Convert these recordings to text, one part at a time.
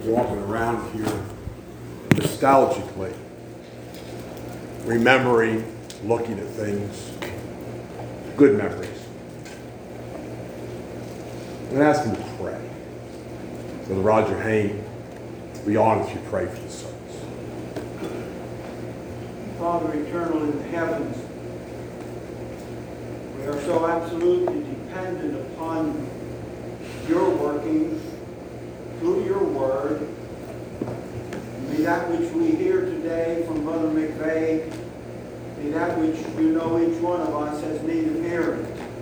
walking around here nostalgically, remembering, looking at things, good memories. I'm going to ask him to pray. Brother Roger Hayne, we honor if you pray for the service. Father eternal in the heavens, we are so absolutely dependent upon your working through your word. May that which we hear today from Brother McVeigh, may that which you know each one of us has need of hearing.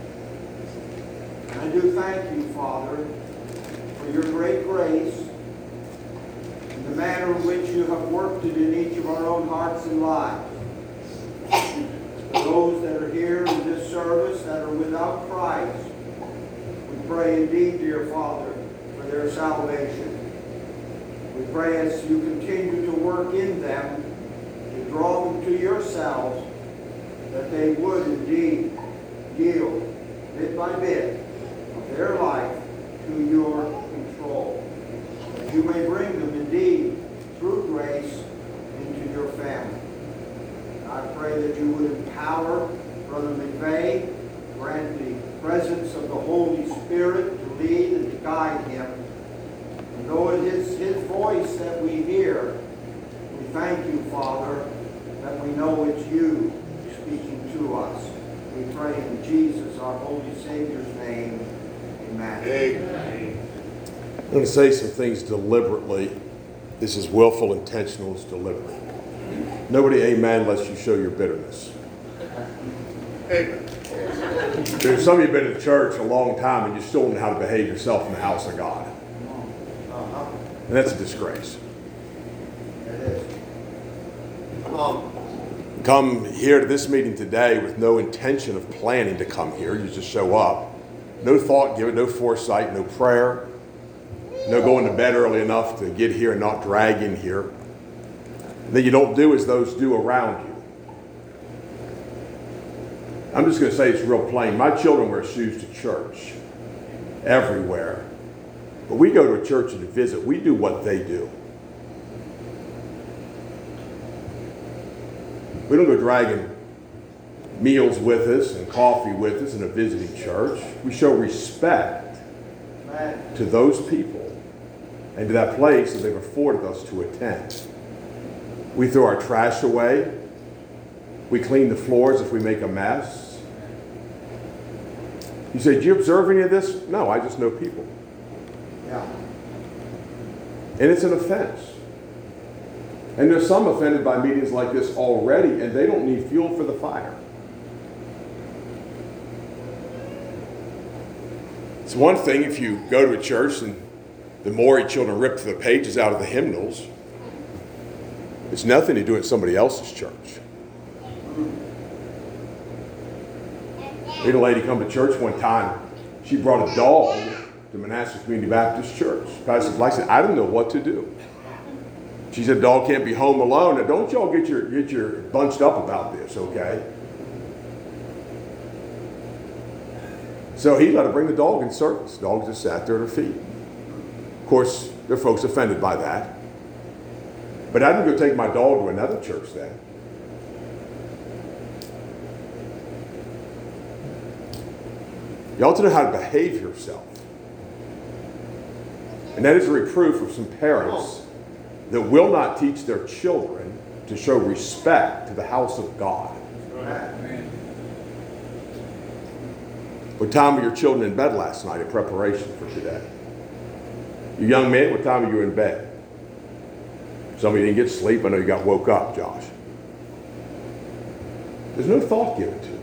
I do thank you, Father, for your great grace and the manner in which you have worked it in each of our own hearts and lives. For those that are here in this service that are without Christ, we pray indeed, dear Father, for their salvation. We pray as you continue to work in them, to draw them to yourselves, that they would indeed yield bit by bit of their life to your control. That you may bring them indeed through grace into your family. I pray that you would empower Brother McVeigh, grant the presence of the Holy Spirit to lead and to guide him. And though it is his voice that we hear, we thank you, Father, that we know it's you speaking to us. We pray in Jesus, our Holy Savior's name. Amen. Amen. I'm going to say some things deliberately. This is willful, intentional, it's deliberate. Nobody amen unless you show your bitterness. Amen. There's some of you have been in church a long time and you still don't know how to behave yourself in the house of God. And that's a disgrace. It is. Come here to this meeting today with no intention of planning to come here. You just show up. No thought given, no foresight, no prayer. No going to bed early enough to get here and not drag in here. And then you don't do as those do around you. I'm just going to say it's real plain. My children wear shoes to church everywhere. But we go to a church and to visit. We do what they do. We don't go dragging meals with us and coffee with us in a visiting church. We show respect to those people and to that place that they've afforded us to attend. We throw our trash away. We clean the floors if we make a mess. You say, do you observe any of this? No, I just know people. Yeah. And it's an offense. And there's some offended by meetings like this already, and they don't need fuel for the fire. It's one thing if you go to a church and the Maury children rip the pages out of the hymnals. It's nothing to do at somebody else's church. We had a lady come to church one time. She brought a dog to Manassas Community Baptist Church. Pastor Black said, I didn't know what to do. She said, dog can't be home alone. Now don't y'all get your bunched up about this, okay? So he let her bring the dog in service. The dog just sat there at her feet. Of course, there are folks offended by that. But I didn't go take my dog to another church then. You ought to know how to behave yourself. And that is a reproof of some parents that will not teach their children to show respect to the house of God. Amen. What time were your children in bed last night in preparation for today? You young men, what time were you in bed? Some of you didn't get sleep. I know you got woke up, Josh. There's no thought given to it.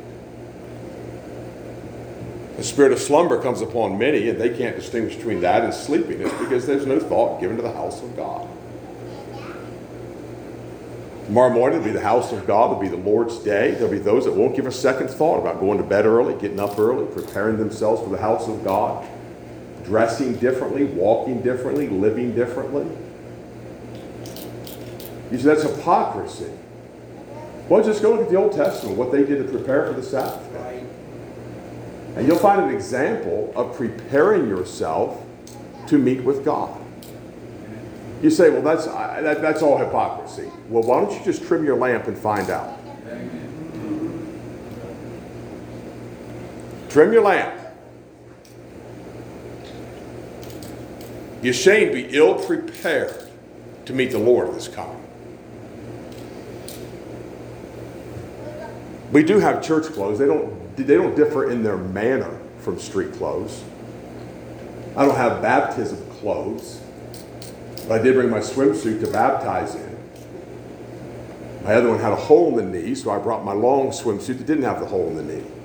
The spirit of slumber comes upon many, and they can't distinguish between that and sleepiness because there's no thought given to the house of God. Tomorrow morning will be the house of God. It'll be the Lord's day. There'll be those that won't give a second thought about going to bed early, getting up early, preparing themselves for the house of God, dressing differently, walking differently, living differently. You say that's hypocrisy. Well, just go look at the Old Testament, what they did to prepare for the Sabbath day. And you'll find an example of preparing yourself to meet with God. You say, well, that's all hypocrisy. Well, why don't you just trim your lamp and find out? Trim your lamp. You're ashamed to be ill prepared to meet the Lord of this coming. We do have church clothes. They don't differ in their manner from street clothes. I don't have baptism clothes, but I did bring my swimsuit to baptize in. My other one had a hole in the knee, so I brought my long swimsuit that didn't have the hole in the knee.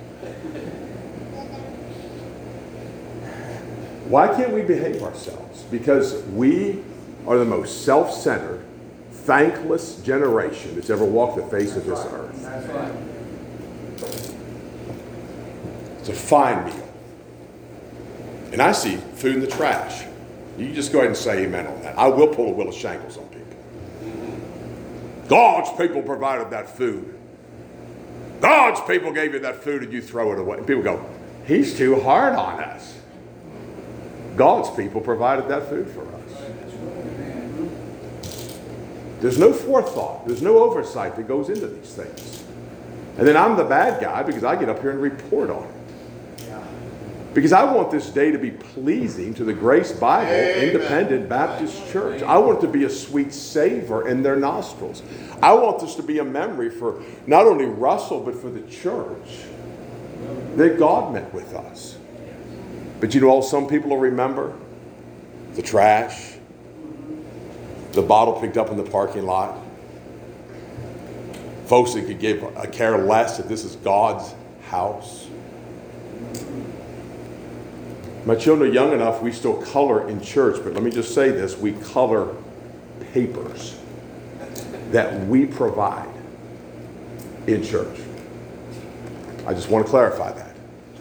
Why can't we behave ourselves? Because we are the most self-centered, thankless generation that's ever walked the face of this earth. That's right. It's a fine meal. And I see food in the trash. You just go ahead and say amen on that. I will pull a Willis Shankles on people. God's people provided that food. God's people gave you that food and you throw it away. And people go, he's too hard on us. God's people provided that food for us. There's no forethought. There's no oversight that goes into these things. And then I'm the bad guy because I get up here and report on it. Because I want this day to be pleasing to the Grace Bible Independent Baptist Church. I want it to be a sweet savor in their nostrils. I want this to be a memory for not only Russell, but for the church that God met with us. But you know all some people will remember? The trash, the bottle picked up in the parking lot. Folks that could give a care less that this is God's house. My children are young enough, we still color in church, but let me just say this, we color papers that we provide in church. I just want to clarify that.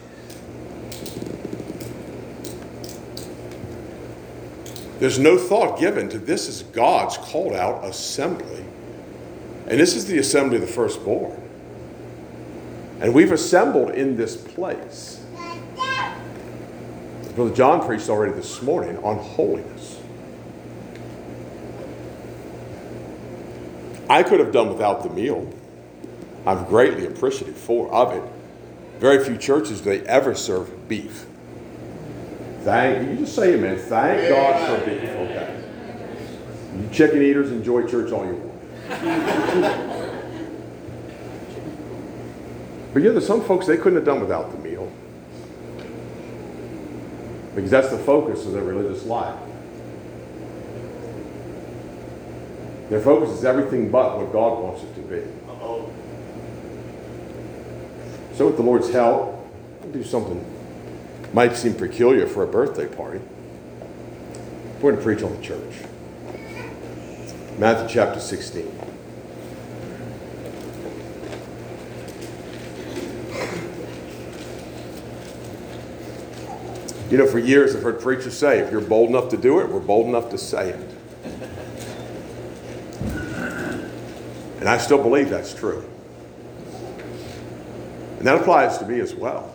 There's no thought given to this is God's called out assembly. And this is the assembly of the firstborn. And we've assembled in this place. Brother John preached already this morning on holiness. I could have done without the meal. I'm greatly appreciative of it. Very few churches do they ever serve beef. You just say amen. Thank God for beef. Okay. You chicken eaters enjoy church all you want. But there's some folks they couldn't have done without the meal. Because that's the focus of their religious life. Their focus is everything but what God wants it to be. So with the Lord's help, we'll do something might seem peculiar for a birthday party. We're going to preach on the church. Matthew chapter 16. You know, for years I've heard preachers say, if you're bold enough to do it, we're bold enough to say it. And I still believe that's true. And that applies to me as well.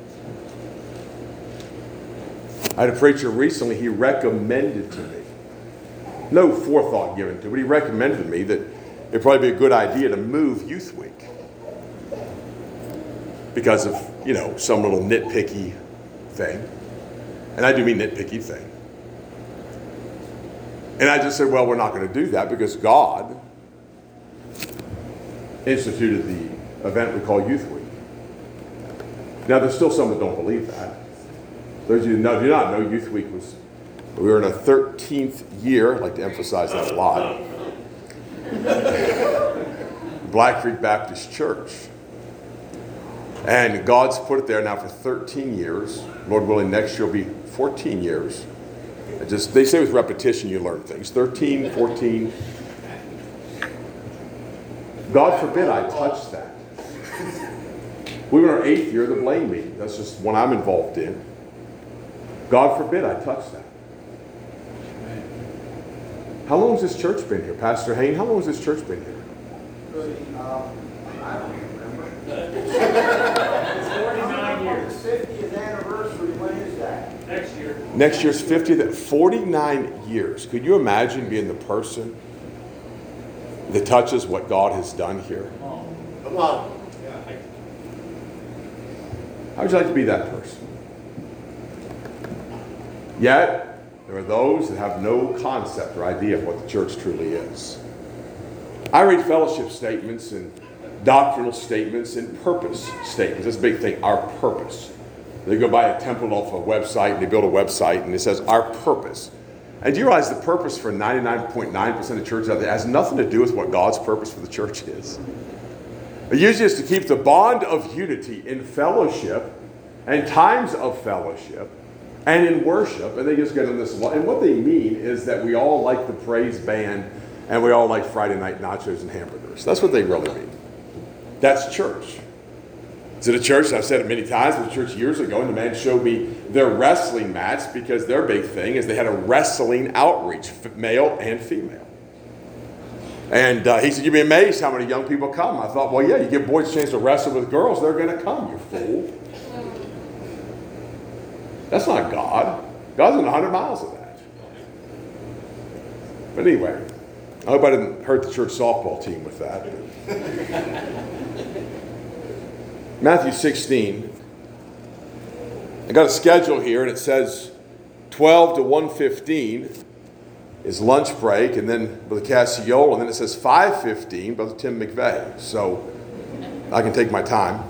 I had a preacher recently, he recommended to me, no forethought given to, but he recommended to me that it'd probably be a good idea to move Youth Week. Because of, some little nitpicky thing. And I do mean nitpicky thing. And I just said, well, we're not going to do that because God instituted the event we call Youth Week. Now, there's still some that don't believe that. Those of you who do not know, Youth Week we were in our 13th year. I'd like to emphasize that a lot. Black Creek Baptist Church. And God's put it there now for 13 years. Lord willing, next year will be 14 years. They say with repetition you learn things. 13, 14. God forbid I touch that. We were in our 8th year of the blame meeting. That's just one I'm involved in. God forbid I touch that. How long has this church been here? Pastor Hayne, how long has this church been here? I don't remember. It's 49 years. The 50th anniversary, when is that? Next year. Next year's 50th, 49 years. Could you imagine being the person that touches what God has done here? Come on. How would you like to be that person? Yet, there are those that have no concept or idea of what the church truly is. I read fellowship statements and doctrinal statements and purpose statements. That's a big thing, our purpose. They go buy a template off a website and they build a website and it says our purpose. And do you realize the purpose for 99.9% of churches out there has nothing to do with what God's purpose for the church is? It usually is to keep the bond of unity in fellowship and times of fellowship and in worship. And they just get on this. And what they mean is that we all like the praise band and we all like Friday night nachos and hamburgers. That's what they really mean. That's church. Is it a church? I've said it many times. It was a church years ago, and the man showed me their wrestling match because their big thing is they had a wrestling outreach, male and female. And he said, you'd be amazed how many young people come. I thought, well, yeah, you give boys a chance to wrestle with girls, they're going to come, you fool. That's not God. God's in 100 miles of that. But anyway, I hope I didn't hurt the church softball team with that. Matthew 16. I got a schedule here, and it says 12 to 1:15 is lunch break, and then Brother Cassiola, and then it says 5:15, Brother Tim McVeigh. So I can take my time.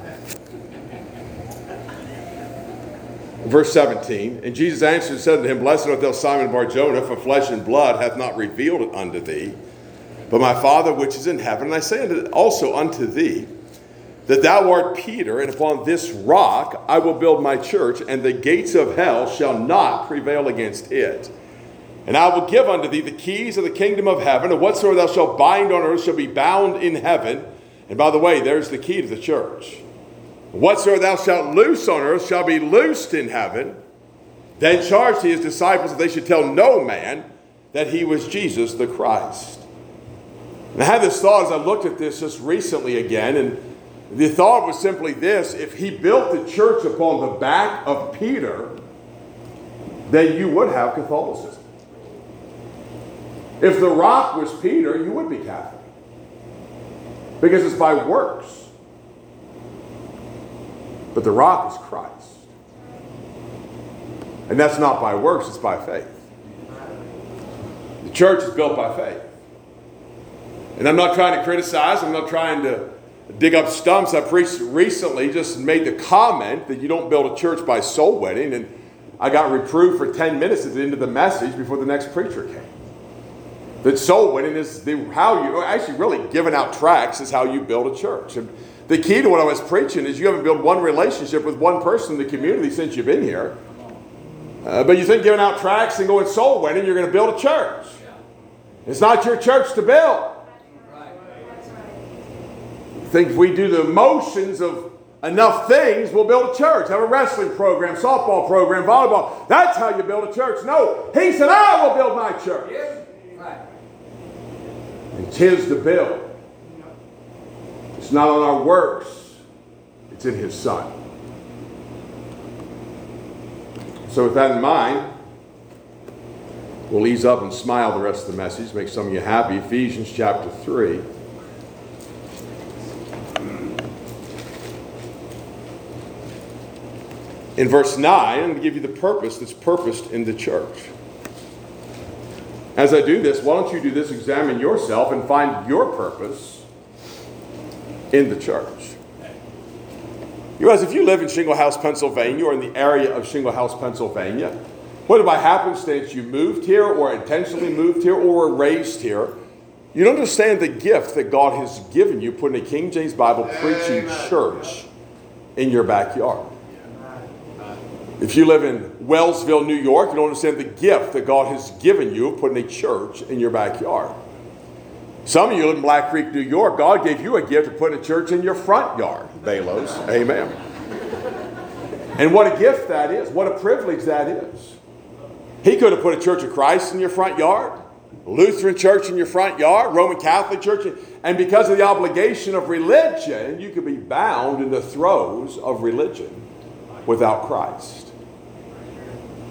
Verse 17, and Jesus answered and said to him, Blessed art thou, Simon Bar-Jonah, for flesh and blood hath not revealed it unto thee, but my Father which is in heaven. And I say also unto thee, that thou art Peter, and upon this rock I will build my church, and the gates of hell shall not prevail against it. And I will give unto thee the keys of the kingdom of heaven, and whatsoever thou shalt bind on earth shall be bound in heaven. And by the way, there's the key to the church. Whatsoever thou shalt loose on earth shall be loosed in heaven. Then charged he his disciples that they should tell no man that he was Jesus the Christ. And I had this thought as I looked at this just recently again, and the thought was simply this: if he built the church upon the back of Peter, then you would have Catholicism. If the rock was Peter, you would be Catholic. Because it's by works. But the rock is Christ. And that's not by works, it's by faith. The church is built by faith. And I'm not trying to criticize, I'm not trying to dig up stumps. I preached recently, just made the comment that you don't build a church by soul winning, and I got reproved for 10 minutes at the end of the message before the next preacher came. That soul winning is how you actually really giving out tracts is how you build a church. And the key to what I was preaching is you haven't built one relationship with one person in the community since you've been here. But you think giving out tracts and going soul winning, you're going to build a church. It's not your church to build. I think if we do the motions of enough things, we'll build a church. Have a wrestling program, softball program, volleyball. That's how you build a church. No, he said, I will build my church. And 'tis to build. It's not on our works. It's in his Son. So with that in mind, we'll ease up and smile the rest of the message, make some of you happy. Ephesians chapter 3. In verse 9, I'm going to give you the purpose that's purposed in the church. As I do this, why don't you do this? Examine yourself and find your purpose in the church. You realize if you live in Shingle House, Pennsylvania, or in the area of Shingle House, Pennsylvania, whether by happenstance you moved here or intentionally moved here or were raised here, you don't understand the gift that God has given you putting a King James Bible preaching church in your backyard. If you live in Wellsville, New York, you don't understand the gift that God has given you of putting a church in your backyard. Some of you live in Black Creek, New York. God gave you a gift of putting a church in your front yard. Balos. Amen. And what a gift that is. What a privilege that is. He could have put a Church of Christ in your front yard, Lutheran church in your front yard, Roman Catholic church. And because of the obligation of religion, you could be bound in the throes of religion without Christ.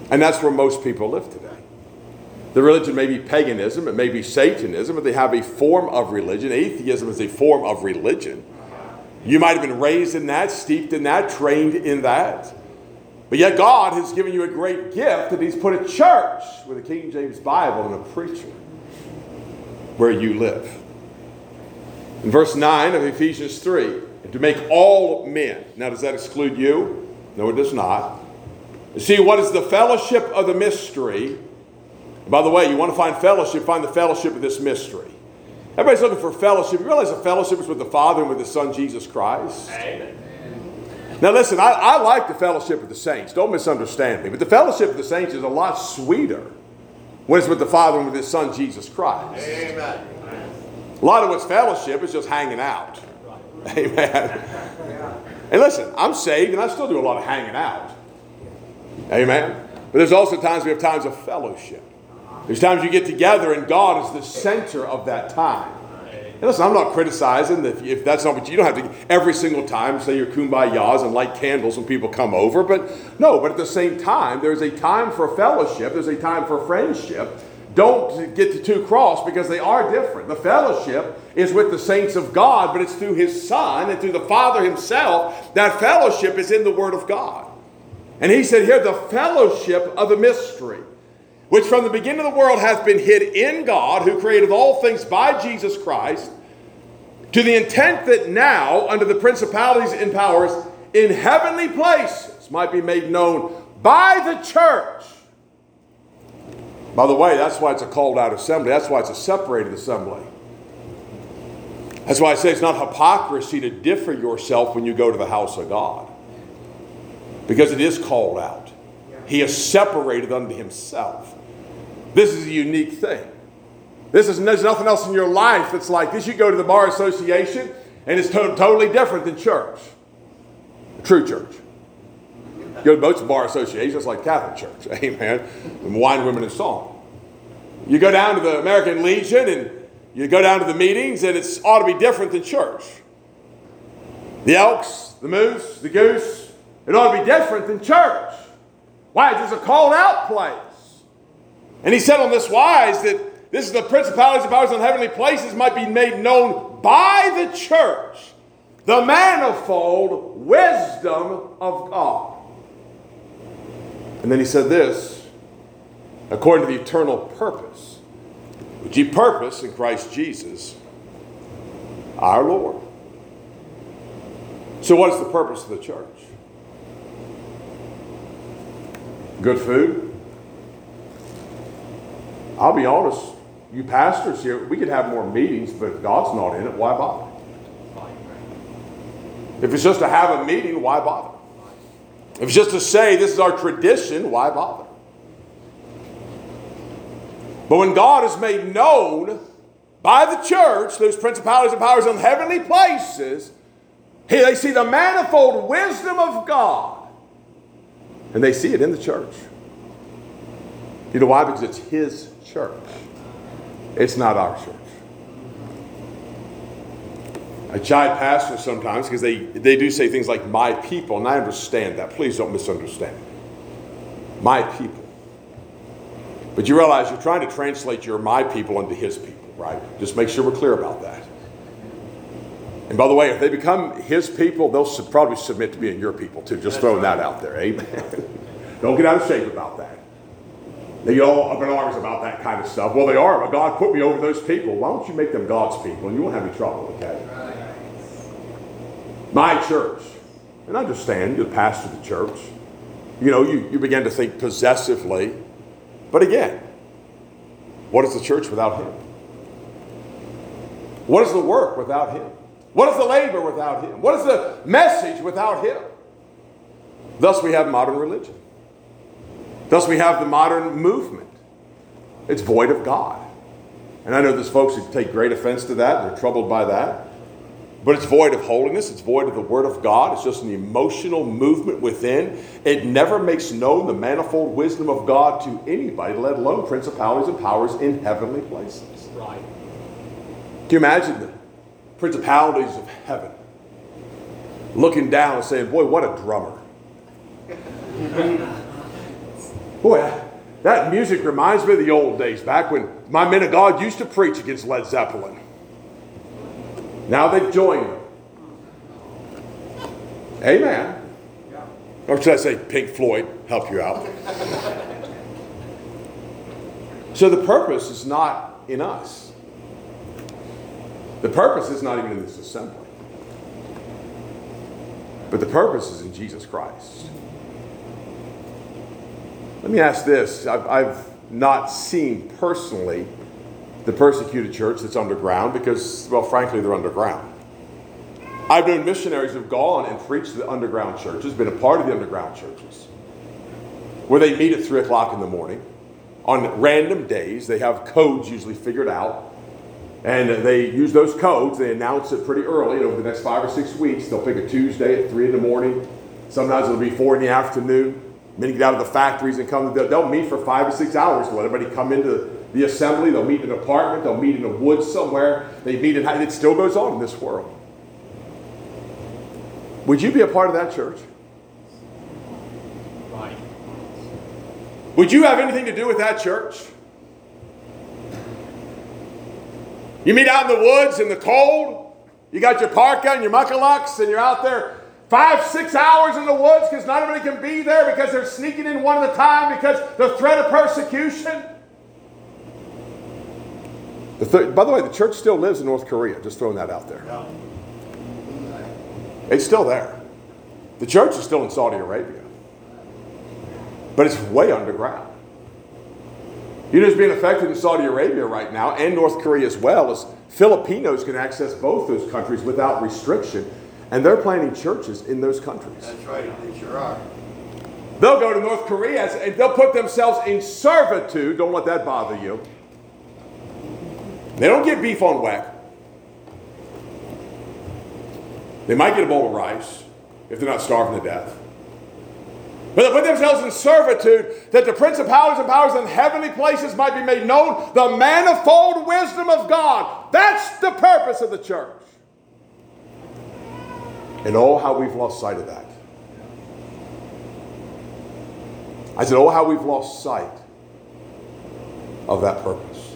And that's where most people live today. The religion may be paganism, it may be Satanism, but they have a form of religion. Atheism is a form of religion. You might have been raised in that, steeped in that, trained in that. But yet God has given you a great gift, and He's put a church with a King James Bible and a preacher where you live. In verse 9 of Ephesians 3, to make all men. Now, does that exclude you? No, it does not. See, what is the fellowship of the mystery? By the way, you want to find fellowship, find the fellowship of this mystery. Everybody's looking for fellowship. You realize the fellowship is with the Father and with the Son, Jesus Christ? Amen. Now listen, I like the fellowship of the saints. Don't misunderstand me. But the fellowship of the saints is a lot sweeter when it's with the Father and with His Son, Jesus Christ. Amen. A lot of what's fellowship is just hanging out. Amen. And listen, I'm saved and I still do a lot of hanging out. Amen. But there's also times we have times of fellowship. There's times you get together and God is the center of that time. And listen, I'm not criticizing that if that's not what you don't have to every single time say your kumbayas and light candles when people come over. But no, but at the same time, there's a time for fellowship. There's a time for friendship. Don't get the two crossed because they are different. The fellowship is with the saints of God, but it's through His Son and through the Father Himself. That fellowship is in the Word of God. And He said here, the fellowship of the mystery, which from the beginning of the world hath been hid in God, who created all things by Jesus Christ, to the intent that now, under the principalities and powers in heavenly places, might be made known by the church. By the way, that's why it's a called out assembly. That's why it's a separated assembly. That's why I say it's not hypocrisy to differ yourself when you go to the house of God. Because it is called out. He is separated unto Himself. This is a unique thing. There's nothing else in your life that's like this. You go to the bar association and it's totally different than church. A true church. You go to most bar associations, it's like Catholic church. Amen. And wine, women, and song. You go down to the American Legion and you go down to the meetings and it's ought to be different than church. The Elks, the Moose, the Goose, it ought to be different than church. Why? It's a called out place. And He said on this wise that this is the principalities and powers in heavenly places might be made known by the church, the manifold wisdom of God. And then He said this, according to the eternal purpose, which He purposed in Christ Jesus, our Lord. So what is the purpose of the church? Good food? I'll be honest, you pastors here, we could have more meetings, but if God's not in it, why bother? If it's just to have a meeting, why bother? If it's just to say this is our tradition, why bother? But when God is made known by the church, those principalities and powers in heavenly places, they see the manifold wisdom of God. And they see it in the church. You know why? Because it's His church. It's not our church. I chide pastors sometimes because they do say things like my people, and I understand that. Please don't misunderstand. My people. But you realize you're trying to translate your my people into His people, right? Just make sure we're clear about that. And by the way, if they become His people, they'll probably submit to being your people too. Just throwing that out there. Amen. Don't get out of shape about that. They get all up in arms about that kind of stuff. Well, they are, but God put me over those people. Why don't you make them God's people and you won't have any trouble, okay? My church. And I understand, you're the pastor of the church. You know, you begin to think possessively. But again, what is the church without Him? What is the work without Him? What is the labor without Him? What is the message without Him? Thus we have modern religion. Thus we have the modern movement. It's void of God. And I know there's folks who take great offense to that. They're troubled by that. But it's void of holiness. It's void of the Word of God. It's just an emotional movement within. It never makes known the manifold wisdom of God to anybody, let alone principalities and powers in heavenly places. Right. Can you imagine the principalities of heaven looking down and saying, boy, what a drummer. Boy, that music reminds me of the old days, back when my men of God used to preach against Led Zeppelin. Now they've joined them. Amen. Or should I say Pink Floyd, help you out. So the purpose is not in us. The purpose is not even in this assembly. But the purpose is in Jesus Christ. Let me ask this. I've not seen personally the persecuted church that's underground because, well, frankly, they're underground. I've known missionaries who've gone and preached to the underground churches, been a part of the underground churches, where they meet at 3 o'clock in the morning. On random days, they have codes usually figured out, and they use those codes. They announce it pretty early, and over the next 5 or 6 weeks, they'll pick a Tuesday at 3 in the morning. Sometimes it'll be 4 in the afternoon. Men get out of the factories and come. They'll meet for 5 or 6 hours to let everybody come into the assembly. They'll meet in an apartment. They'll meet in the woods somewhere. They meet in. It still goes on in this world. Would you be a part of that church? Right. Would you have anything to do with that church? You meet out in the woods in the cold. You got your parka and your muckalucks, and you're out there 5, 6 hours in the woods because not everybody can be there because they're sneaking in one at a time because the threat of persecution. By the way, the church still lives in North Korea. Just throwing that out there. Yeah. It's still there. The church is still in Saudi Arabia. But it's way underground. You know who's being affected in Saudi Arabia right now, and North Korea as well, is Filipinos can access both those countries without restriction. And they're planting churches in those countries. That's right. They sure are. They'll go to North Korea and they'll put themselves in servitude. Don't let that bother you. They don't get beef on whack. They might get a bowl of rice if they're not starving to death. But they put themselves in servitude that the principalities and powers in heavenly places might be made known. The manifold wisdom of God. That's the purpose of the church. And oh, how we've lost sight of that. I said, oh, how we've lost sight of that purpose.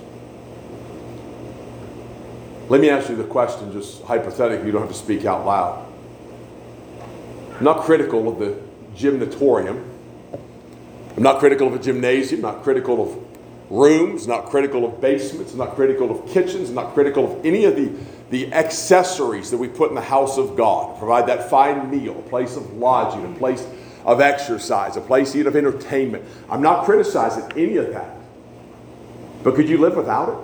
Let me ask you the question, just hypothetically, you don't have to speak out loud. I'm not critical of the gymnatorium. I'm not critical of a gymnasium. I'm not critical of rooms. I'm not critical of basements. I'm not critical of kitchens. I'm not critical of any of the accessories that we put in the house of God. Provide that fine meal, a place of lodging, a place of exercise, a place of entertainment. I'm not criticizing any of that. But could you live without it?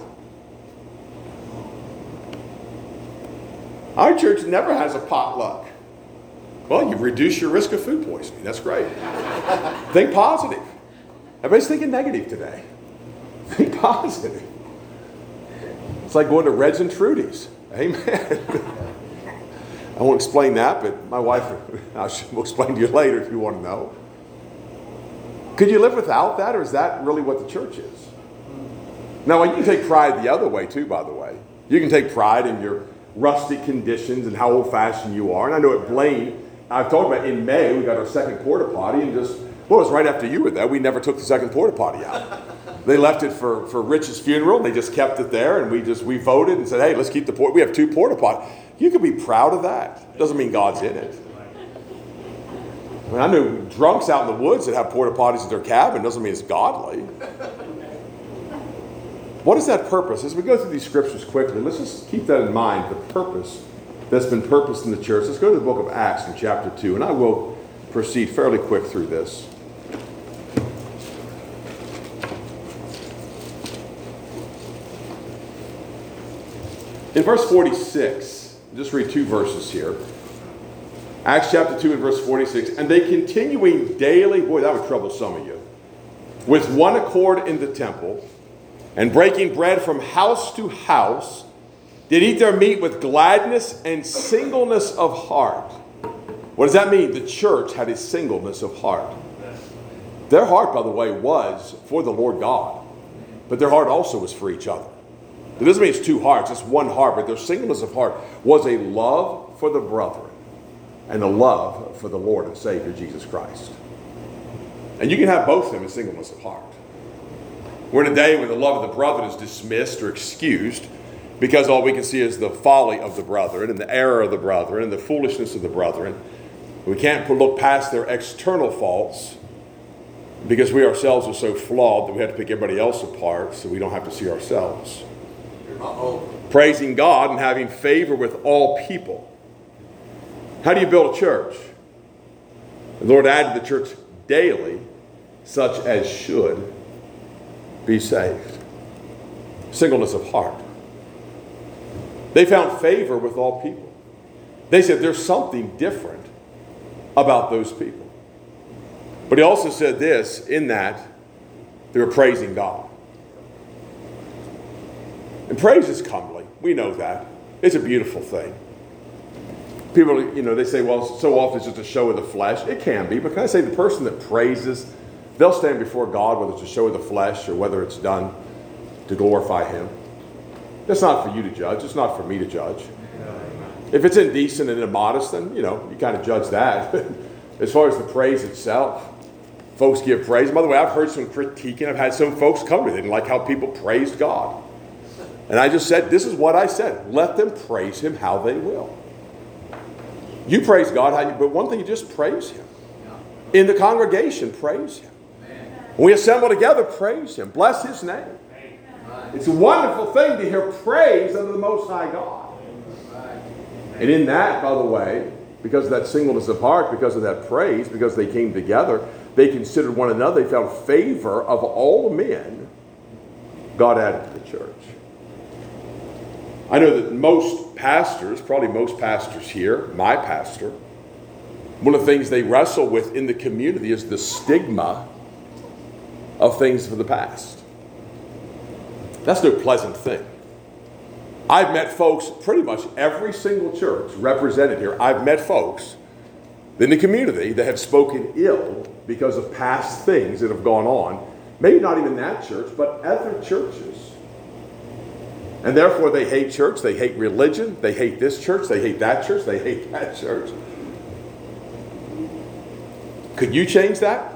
Our church never has a potluck. Well, you reduce your risk of food poisoning. That's great. Think positive. Everybody's thinking negative today. Think positive. It's like going to Reds and Trudy's. Amen. I won't explain that, but my wife will explain to you later if you want to know. Could you live without that, or is that really what the church is? Now, you can take pride the other way too, by the way. You can take pride in your rustic conditions and how old-fashioned you are. And I know at Blaine, I've talked about in May, we got our second porta potty, and it was right after you were there, we never took the second porta potty out. They left it for Rich's funeral, and they just kept it there, and we voted and said, hey, let's keep the we have 2 porta potties. You can be proud of that. Doesn't mean God's in it. I mean, I know drunks out in the woods that have porta potties at their cabin. Doesn't mean it's godly. What is that purpose? As we go through these scriptures quickly, let's just keep that in mind, the purpose that's been purposed in the church. Let's go to the book of Acts in chapter 2, and I will proceed fairly quick through this. In verse 46, just read 2 verses here. Acts chapter 2 and verse 46. And they continuing daily, boy, that would trouble some of you, with one accord in the temple, and breaking bread from house to house, did eat their meat with gladness and singleness of heart. What does that mean? The church had a singleness of heart. Their heart, by the way, was for the Lord God. But their heart also was for each other. It doesn't mean it's 2 hearts, it's 1 heart, but their singleness of heart was a love for the brethren and a love for the Lord and Savior Jesus Christ. And you can have both of them in singleness of heart. We're in a day when the love of the brethren is dismissed or excused because all we can see is the folly of the brethren and the error of the brethren and the foolishness of the brethren. We can't look past their external faults because we ourselves are so flawed that we have to pick everybody else apart so we don't have to see ourselves. Praising God and having favor with all people. How do you build a church? The Lord added to the church daily such as should be saved. Singleness of heart. They found favor with all people. They said there's something different about those people. But he also said this, in that they were praising God. And praise is comely. We know that. It's a beautiful thing. People, they say, well, so often it's just a show of the flesh. It can be, but can I say the person that praises, they'll stand before God, whether it's a show of the flesh or whether it's done to glorify Him. That's not for you to judge. It's not for me to judge. If it's indecent and immodest, then, you kind of judge that. As far as the praise itself, folks give praise. By the way, I've heard some critiquing. I've had some folks come to me. They didn't like how people praised God. And I just said, this is what I said. Let them praise Him how they will. You praise God, but one thing, you just praise Him. In the congregation, praise Him. When we assemble together, praise Him. Bless His name. It's a wonderful thing to hear praise unto the Most High God. And in that, by the way, because of that singleness of heart, because of that praise, because they came together, they considered one another, they found favor of all men, God added to the church. I know that most pastors, probably most pastors here, my pastor, one of the things they wrestle with in the community is the stigma of things of the past. That's no pleasant thing. I've met folks, pretty much every single church represented here, I've met folks in the community that have spoken ill because of past things that have gone on. Maybe not even that church, but other churches. And therefore they hate church, they hate religion, they hate this church, they hate that church, they hate that church. Could you change that?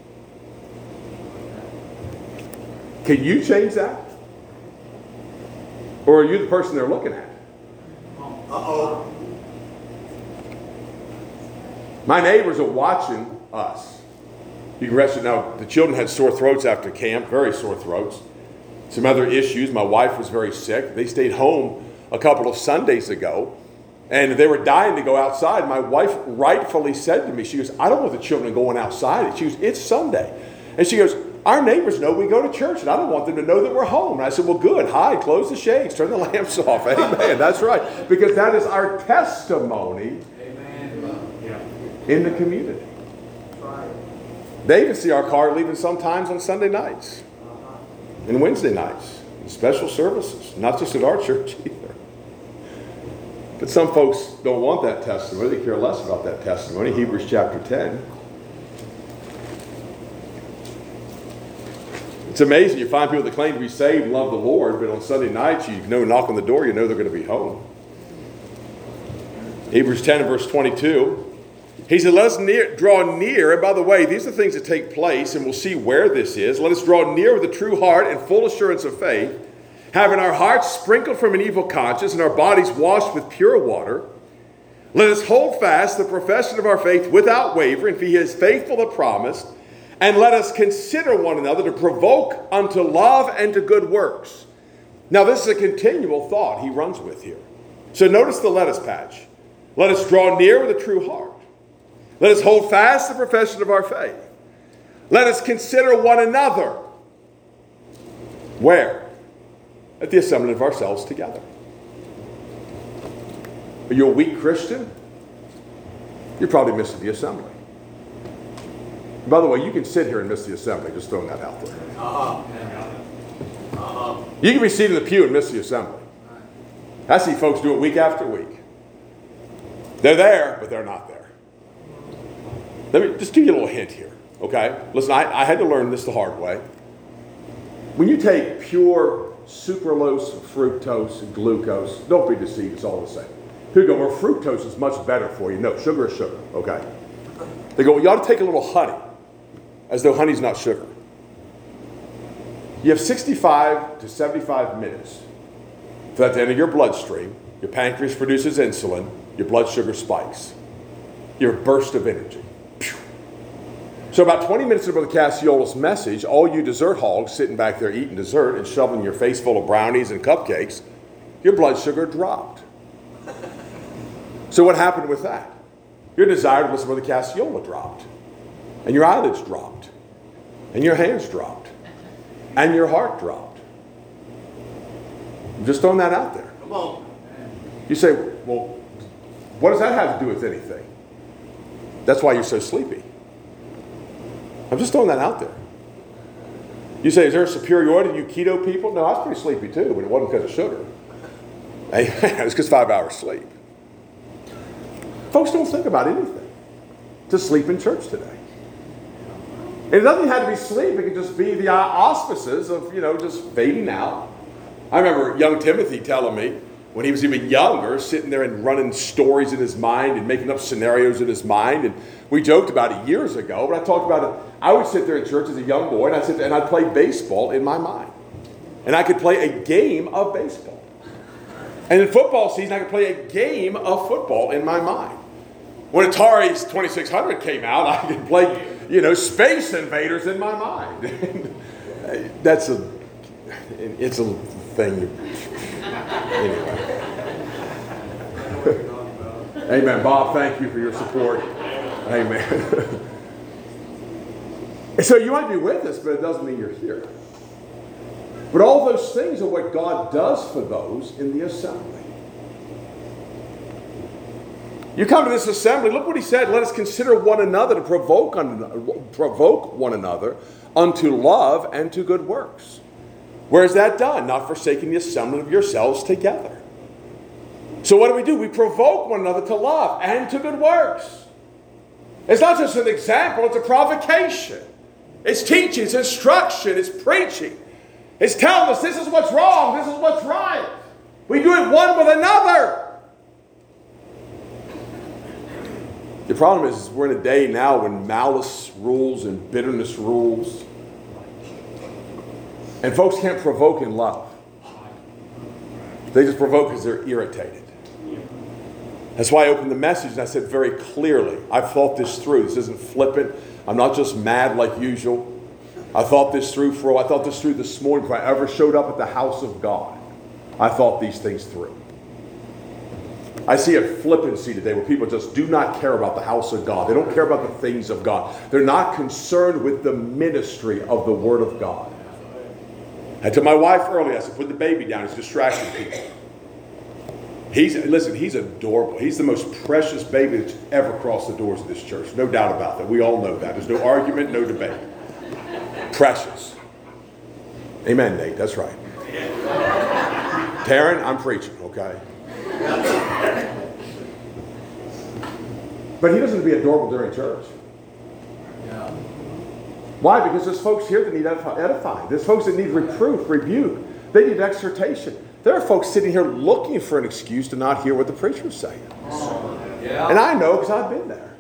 Can you change that? Or are you the person they're looking at? Uh-oh. My neighbors are watching us. You can rest it now. The children had sore throats after camp, very sore throats. Some other issues. My wife was very sick. They stayed home a couple of Sundays ago, and they were dying to go outside. My wife rightfully said to me, she goes, I don't want the children going outside. She goes, it's Sunday. And she goes, our neighbors know we go to church, and I don't want them to know that we're home. And I said, well, good. Hide, close the shades, turn the lamps off. Amen. That's right. Because that is our testimony in the community. They even see our car leaving sometimes on Sunday nights and Wednesday nights, and special services, not just at our church either. But some folks don't want that testimony. They care less about that testimony. Hebrews chapter 10. It's amazing. You find people that claim to be saved and love the Lord, but on Sunday nights, you knock on the door, you know they're going to be home. Hebrews 10 and verse 22. He said, let us draw near. And by the way, these are things that take place, and we'll see where this is. Let us draw near with a true heart and full assurance of faith, having our hearts sprinkled from an evil conscience and our bodies washed with pure water. Let us hold fast the profession of our faith without wavering, for He is faithful that promised. And let us consider one another to provoke unto love and to good works. Now, this is a continual thought he runs with here. So notice the let us patch. Let us draw near with a true heart. Let us hold fast the profession of our faith. Let us consider one another. Where? At the assembling of ourselves together. Are you a weak Christian? You're probably missing the assembly. By the way, you can sit here and miss the assembly. Just throwing that out there. You can be seated in the pew and miss the assembly. I see folks do it week after week. They're there, but they're not there. Let me just give you a little hint here, okay? Listen, I had to learn this the hard way. When you take pure sucralose, fructose, glucose, don't be deceived, it's all the same. People go, well, fructose is much better for you. No, sugar is sugar, okay? They go, well, you ought to take a little honey. as though honey's not sugar. You have 65 to 75 minutes for that to enter your bloodstream. Your pancreas produces insulin. Your blood sugar spikes. Your burst of energy. So about 20 minutes into Brother Cassiola's message, all you dessert hogs sitting back there eating dessert and shoveling your face full of brownies and cupcakes, your blood sugar dropped. So what happened with that? Your desire to listen to Brother Cassiola dropped. And your eyelids dropped. And your hands dropped. And your heart dropped. I'm just throwing that out there. Come on. You say, well, what does that have to do with anything? That's why you're so sleepy. I'm just throwing that out there. You say, is there a superiority to you keto people? No, I was pretty sleepy too, but it wasn't because of sugar. It was because 5 hours sleep. Folks don't think about anything to sleep in church today. And it doesn't have to be sleep. It can just be the auspices of, just fading out. I remember young Timothy telling me when he was even younger, sitting there and running stories in his mind and making up scenarios in his mind. And we joked about it years ago, but I talked about it. I would sit there in church as a young boy, and I'd sit there and I'd play baseball in my mind. And I could play a game of baseball. And in football season, I could play a game of football in my mind. When Atari's 2600 came out, I could play, Space Invaders in my mind. It's a thing. Anyway. Amen. Bob, thank you for your support. Amen. So you might be with us, but it doesn't mean you're here. But all those things are what God does for those in the assembly. You come to this assembly, look what he said, let us consider one another to provoke one another unto love and to good works. Where is that done? Not forsaking the assembling of yourselves together. So what do? We provoke one another to love and to good works. It's not just an example, it's a provocation. It's teaching, it's instruction, it's preaching. It's telling us this is what's wrong, this is what's right. We do it one with another. The problem is we're in a day now when malice rules and bitterness rules. And folks can't provoke in love. They just provoke because they're irritated. That's why I opened the message and I said very clearly, I've thought this through. This isn't flippant. I'm not just mad like usual. I thought this through this morning before I ever showed up at the house of God. I thought these things through. I see a flippancy today where people just do not care about the house of God. They don't care about the things of God. They're not concerned with the ministry of the Word of God. I told my wife earlier, I said, put the baby down. He's distracting people. He's adorable. He's the most precious baby that's ever crossed the doors of this church. No doubt about that. We all know that. There's no argument, no debate. Precious. Amen, Nate. That's right. Taryn, I'm preaching, okay? But he doesn't be adorable during church. Yeah. Why? Because there's folks here that need edifying. There's folks that need reproof, rebuke. They need exhortation. There are folks sitting here looking for an excuse to not hear what the preacher's saying. Yeah. And I know because I've been there.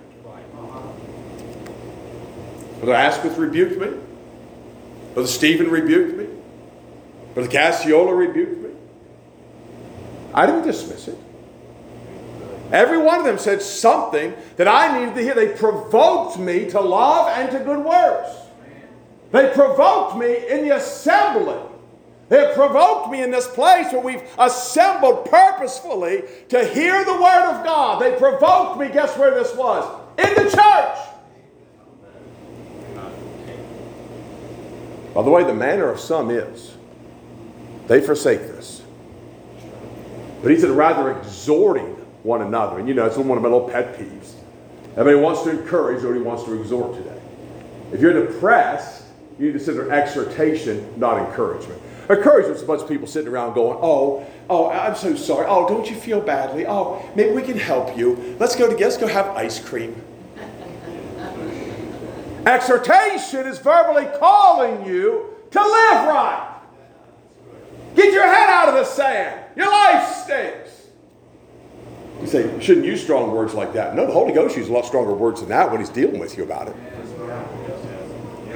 Brother Asquith rebuked me. Brother Stephen rebuked me. Brother Cassiola rebuked me. I didn't dismiss it. Every one of them said something that I needed to hear. They provoked me to love and to good works. They provoked me in the assembly. They have provoked me in this place where we've assembled purposefully to hear the Word of God. They provoked me, guess where this was? In the church. By the way, the manner of some is they forsake this. But he said rather exhorting one another. And it's one of my little pet peeves. Everybody wants to encourage, nobody wants to exhort today. If you're depressed, you need to consider exhortation, not encouragement. Encouragement is a bunch of people sitting around going, oh, I'm so sorry. Oh, don't you feel badly? Oh, maybe we can help you. Let's go have ice cream. Exhortation is verbally calling you to live right. Get your head out of the sand. Your life stinks. You say, you shouldn't use strong words like that. No, the Holy Ghost uses a lot stronger words than that when he's dealing with you about it.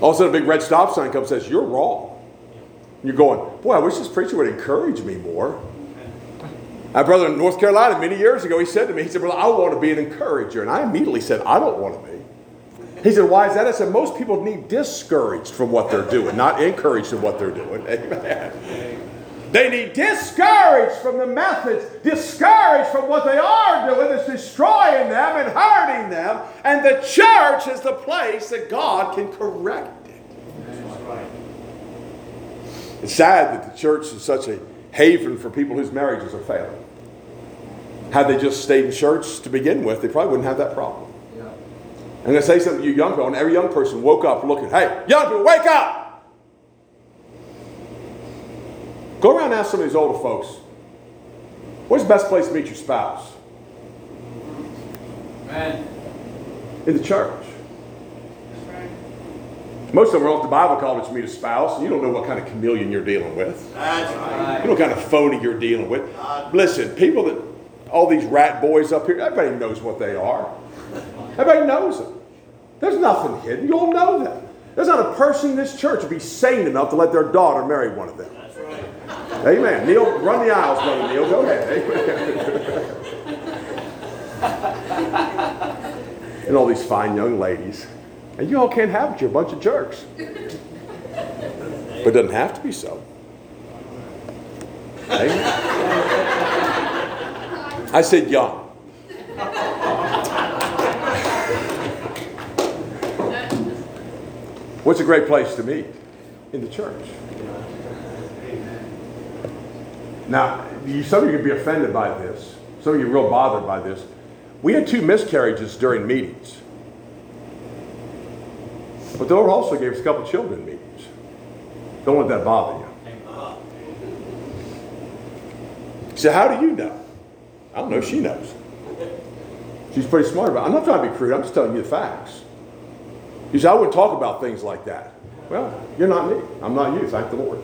All of a sudden a big red stop sign comes and says, you're wrong. You're going, boy, I wish this preacher would encourage me more. My brother in North Carolina many years ago, he said to me, he said, brother, I want to be an encourager. And I immediately said, I don't want to be. He said, why is that? I said, most people need discouraged from what they're doing, not encouraged in what they're doing. Amen. They need discouraged from the methods, discouraged from what they are doing that's destroying them and hurting them. And the church is the place that God can correct it. That's right. It's sad that the church is such a haven for people whose marriages are failing. Had they just stayed in church to begin with, they probably wouldn't have that problem. Yeah. I'm going to say something to you young people, and every young person woke up looking, hey, young people, wake up! Go around and ask some of these older folks, where's the best place to meet your spouse? Amen. In the church. That's right. Most of them are off to Bible college to meet a spouse, and you don't know what kind of chameleon you're dealing with. That's right. You know what kind of phony you're dealing with. Listen, people that, all these rat boys up here, everybody knows what they are. Everybody knows them. There's nothing hidden. You all know them. There's not a person in this church who'd be sane enough to let their daughter marry one of them. That's right. Amen. Neil, run the aisles, brother Neil. Go ahead. Amen. And all these fine young ladies. And you all can't have it. You're a bunch of jerks. But it doesn't have to be so. Amen. I said young. What's a great place to meet? In the church. Now, some of you can be offended by this. Some of you are real bothered by this. We had 2 miscarriages during meetings. But the Lord also gave us a couple children meetings. Don't let that bother you. So how do you know? I don't know. She knows. She's pretty smart about it. I'm not trying to be crude. I'm just telling you the facts. You say, I wouldn't talk about things like that. Well, you're not me. I'm not you. Thank the Lord.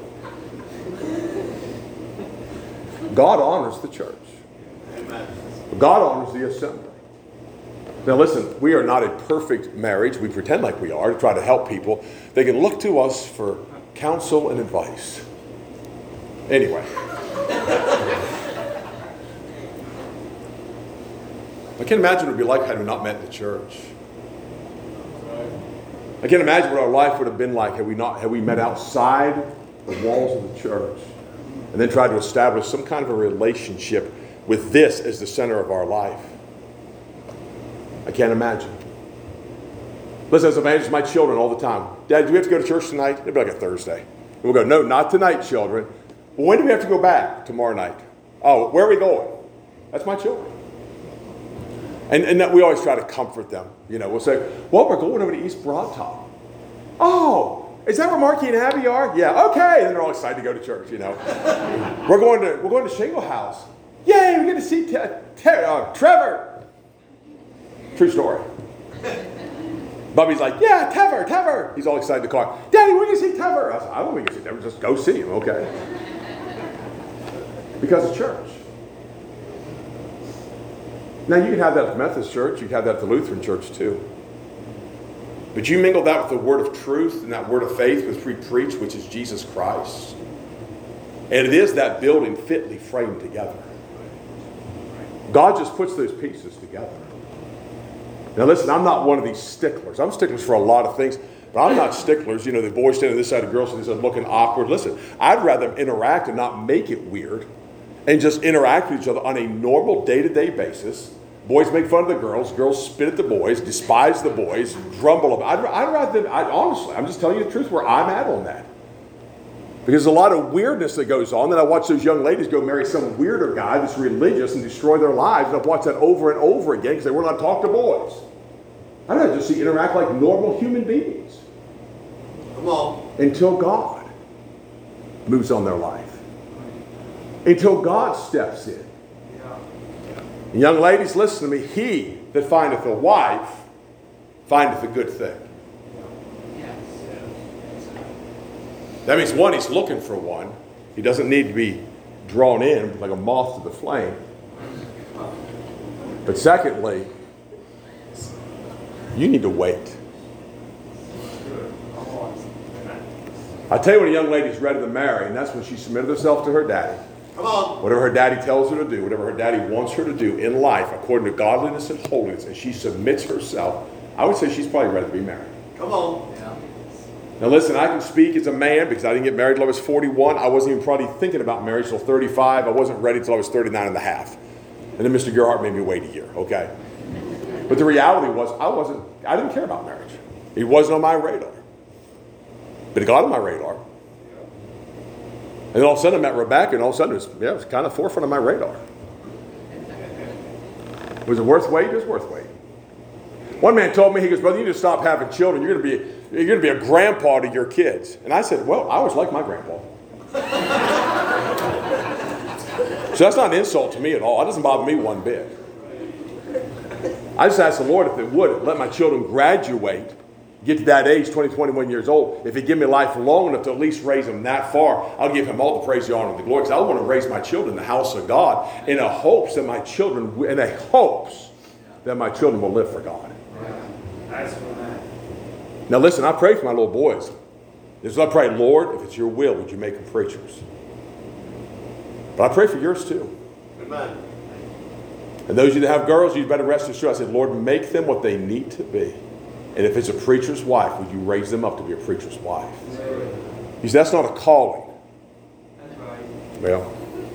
God honors the church. God honors the assembly. Now listen, we are not a perfect marriage. We pretend like we are to try to help people. They can look to us for counsel and advice. Anyway. I can't imagine what it would be like had we not met in the church. I can't imagine what our life would have been like had we met outside the walls of the church and then tried to establish some kind of a relationship with this as the center of our life. I can't imagine. Listen, as evangelists, my children all the time, Dad, do we have to go to church tonight? It'll be like a Thursday. And we'll go, no, not tonight, children. Well, when do we have to go back? Tomorrow night. Oh, where are we going? That's my children. And that we always try to comfort them. You know, we'll say, well, we're going over to East Broad Top. Oh, is that where Marky and Abby are? Yeah, okay. And they're all excited to go to church, you know. We're going to Shingle House. Yay, we're going to see Trevor. True story. Bubby's like, yeah, Tever. He's all excited in the car. Daddy, we're going to see Tever. I said, I don't think you see Tever. Just go see him, okay? Because it's church. Now, you can have that at the Methodist church. You can have that at the Lutheran church, too. But you mingle that with the word of truth and that word of faith which we preach, which is Jesus Christ. And it is that building fitly framed together. God just puts those pieces together. Now, listen, I'm not one of these sticklers. I'm sticklers for a lot of things, but I'm not sticklers. You know, the boys standing on this side, the girls on this side looking awkward. Listen, I'd rather interact and not make it weird and just interact with each other on a normal day-to-day basis. Boys make fun of the girls spit at the boys, despise the boys, grumble about it. I'd rather, honestly, I'm just telling you the truth where I'm at on that. Because there's a lot of weirdness that goes on. Then I watch those young ladies go marry some weirder guy that's religious and destroy their lives. And I've watched that over and over again because they will not talk to boys. I'd rather just see interact like normal human beings. Come on. Until God moves on their life. Until God steps in. And young ladies, listen to me. He that findeth a wife findeth a good thing. That means, one, he's looking for one. He doesn't need to be drawn in like a moth to the flame. But secondly, you need to wait. I tell you when a young lady's ready to marry, and that's when she submitted herself to her daddy. Come on. Whatever her daddy tells her to do, whatever her daddy wants her to do in life, according to godliness and holiness, and she submits herself, I would say she's probably ready to be married. Come on. Yeah. Now listen, I can speak as a man because I didn't get married till I was 41. I wasn't even probably thinking about marriage till 35. I wasn't ready till I was 39 and a half. And then Mr. Gerhardt made me wait a year, okay? But the reality was I didn't care about marriage. It wasn't on my radar. But it got on my radar. And then all of a sudden I met Rebecca, and all of a sudden it was kind of forefront of my radar. Was it worth waiting? It was worth waiting. One man told me, he goes, brother, you need to stop having children. You're going to be a grandpa to your kids. And I said, well, I was like my grandpa. So that's not an insult to me at all. It doesn't bother me one bit. I just asked the Lord if it would let my children graduate, get to that age, 20, 21 years old. If he'd give me life long enough to at least raise them that far, I'll give him all the praise, the honor, and the glory. Because I want to raise my children in the house of God in a hopes that my children will live for God. That's what I. Now listen, I pray for my little boys. This is what I pray, Lord, if it's your will, would you make them preachers? But I pray for yours too. Amen. And those of you that have girls, you better rest assured. I said, Lord, make them what they need to be. And if it's a preacher's wife, would you raise them up to be a preacher's wife? You see, that's not a calling. That's right. Well,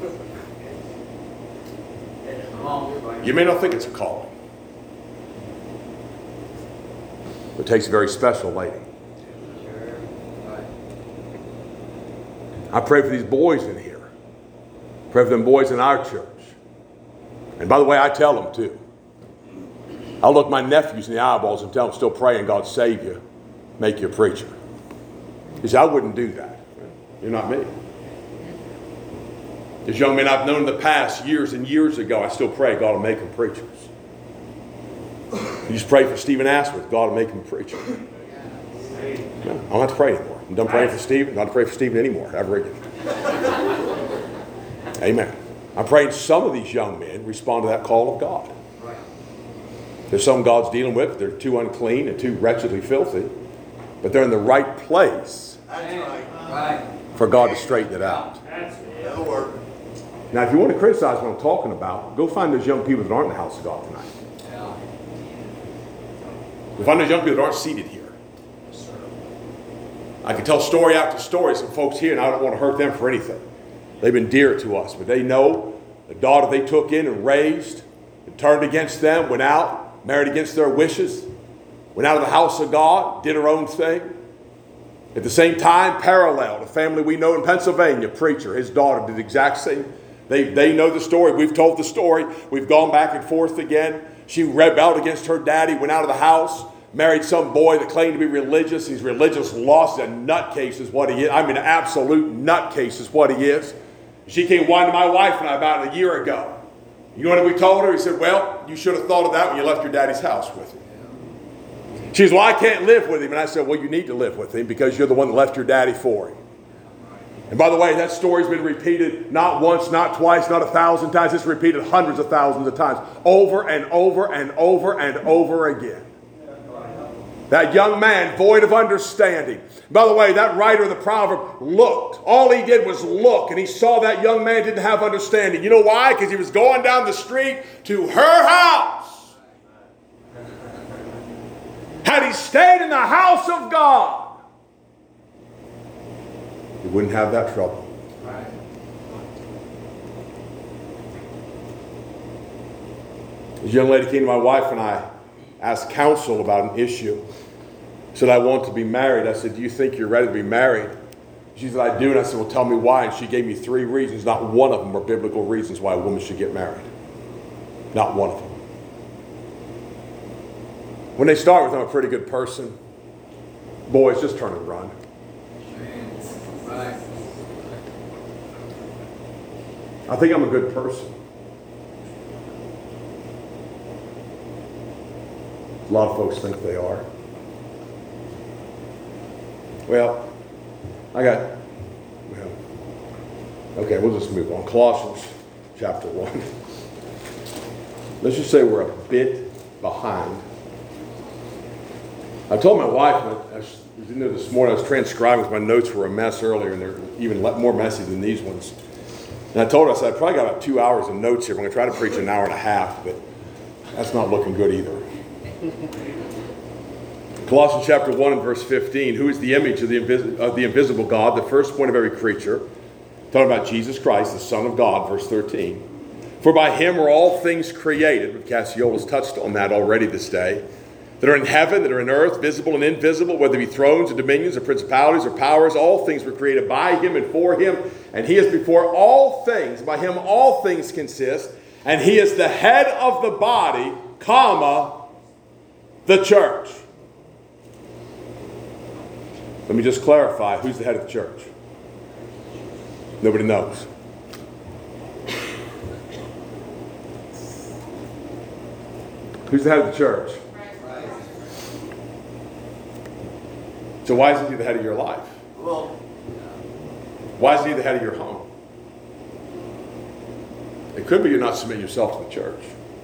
Come on. you may not think it's a calling. But it takes a very special lady. Sure. Right. I pray for these boys in here. Pray for them boys in our church. And by the way, I tell them too. I look my nephews in the eyeballs and tell them, still praying, God save you, make you a preacher. You see, I wouldn't do that. You're not me. These young men I've known in the past, years and years ago, I still pray God will make them preachers. You just pray for Stephen Asworth, God will make him a preacher. No, I don't have to pray anymore. I'm done praying for Stephen. I don't have to pray for Stephen anymore, ever again. Amen. I'm praying some of these young men respond to that call of God. There's some God's dealing with. They're too unclean and too wretchedly filthy. But they're in the right place That's right. Right. for God to straighten it out. That's it. That'll work. Now, if you want to criticize what I'm talking about, go find those young people that aren't in the house of God tonight. Yeah. Go find those young people that aren't seated here. I can tell story after story. Some folks here, and I don't want to hurt them for anything. They've been dear to us, but they know the daughter they took in and raised and turned against them, went out, married against their wishes, went out of the house of God, did her own thing. At the same time, parallel, a family we know in Pennsylvania, preacher, his daughter did the exact same. They know the story. We've told the story. We've gone back and forth again. She rebelled against her daddy, went out of the house, married some boy that claimed to be religious. He's religious, lost, a nutcase is what he is. I mean, an absolute nutcase is what he is. She came whining to my wife and I about a year ago. You know what we told her? He said, well, you should have thought of that when you left your daddy's house with him. She says, well, I can't live with him. And I said, well, you need to live with him because you're the one that left your daddy for him. And by the way, that story's been repeated not once, not twice, not 1,000 times. It's repeated hundreds of thousands of times, over and over and over and over again. That young man, void of understanding. By the way, that writer of the proverb looked. All he did was look, and he saw that young man didn't have understanding. You know why? Because he was going down the street to her house. Had he stayed in the house of God, he wouldn't have that trouble. Right. This young lady came to my wife and I, asked counsel about an issue. She said, I want to be married. I said, do you think you're ready to be married? She said, I do. And I said, well, tell me why. And she gave me 3 reasons. Not one of them were biblical reasons why a woman should get married. Not one of them. When they start with, I'm a pretty good person. Boys, just turn and run. Right. I think I'm a good person. A lot of folks think they are. Well, okay, we'll just move on. Colossians chapter 1. Let's just say we're a bit behind. I told my wife, I was in there this morning, I was transcribing because my notes were a mess earlier, and they're even more messy than these ones. And I told her, I said, I probably got about 2 hours of notes here. I'm going to try to preach an hour and a half, but that's not looking good either. Colossians chapter 1 and verse 15, who is the image of the invisible God, the firstborn of every creature. Talking about Jesus Christ, the Son of God, verse 13. For by him were all things created. Cassiola's touched on that already this day. That are in heaven, that are in earth, visible and invisible, whether it be thrones or dominions or principalities or powers, all things were created by him and for him. And he is before all things. By him all things consist. And he is the head of the body, comma, the church. Let me just clarify, who's the head of the church? Nobody knows. Who's the head of the church? So why isn't he the head of your life? Why isn't he the head of your home? It could be you're not submitting yourself to the church.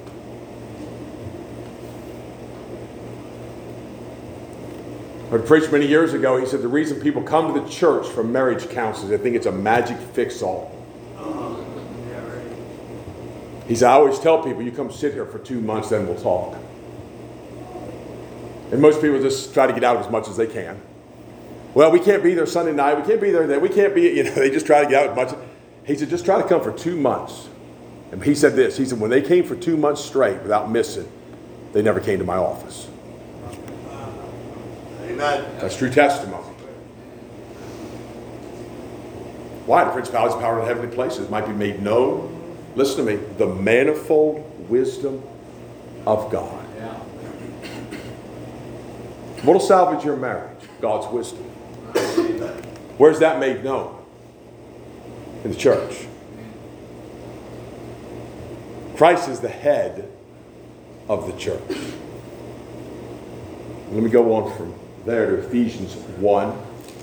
I heard a preacher many years ago, he said the reason people come to the church for marriage counseling, they think it's a magic fix-all. He said, I always tell people, you come sit here for 2 months, then we'll talk. And most people just try to get out as much as they can. Well, we can't be there Sunday night, we can't be there then, we can't be, they just try to get out as much. He said, just try to come for 2 months. And he said this, he said, when they came for 2 months straight without missing, they never came to my office. Amen. That's true testimony. Why? The principalities and powers of heavenly places might be made known. Listen to me. The manifold wisdom of God. Yeah. What will salvage your marriage? God's wisdom. Where's that made known? In the church. Christ is the head of the church. Let me go on from there to Ephesians 1.